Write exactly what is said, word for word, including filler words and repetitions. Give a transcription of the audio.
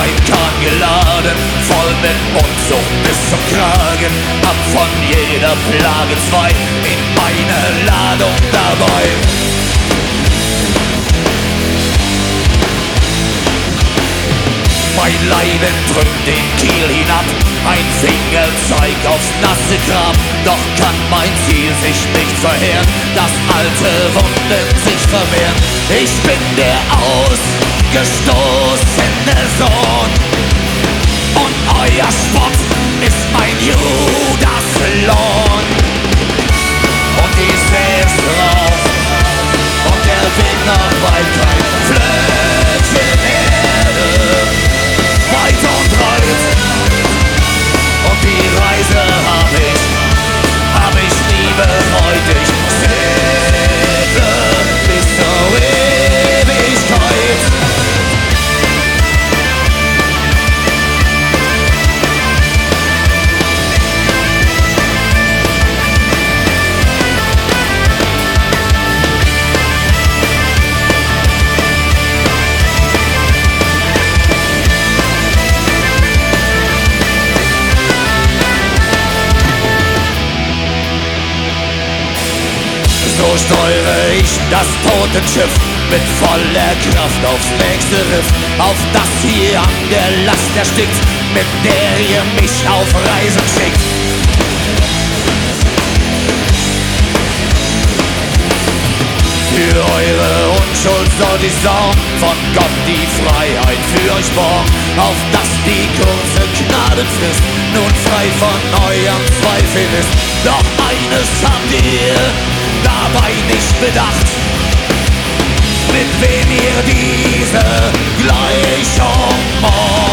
Mein Kahn geladen, voll mit Unzucht bis zum Kragen, hab von jeder Plage zwei in meine Ladung dabei. Mein Leiden drückt den Kiel hinab, ein Fingerzeig aufs nasse Grab. Doch kann mein Ziel sich nicht verheeren, dass alte Wunden sich verwehren. Ich bin der ausgestoßene Sohn und euer Spott ist mein Judaslohn. Und die See ist drauf und der Wind noch weit kein Flöckchen Erde. Weit und breit und die Reise hab ich, hab ich nie bereut. Ich segle bis zur Ewigkeit. So steuere ich das Totenschiff mit voller Kraft aufs nächste Riff, auf das hier an der Last erstickt, mit der ihr mich auf Reisen schickt. Für eure Unschuld soll die Sorgen von Gott die Freiheit für euch borgen, auf dass die kurze Gnadenfrist nun frei von eurem Zweifel ist. Doch eines habt ihr dabei nicht bedacht, mit wem ihr diese Gleichung macht.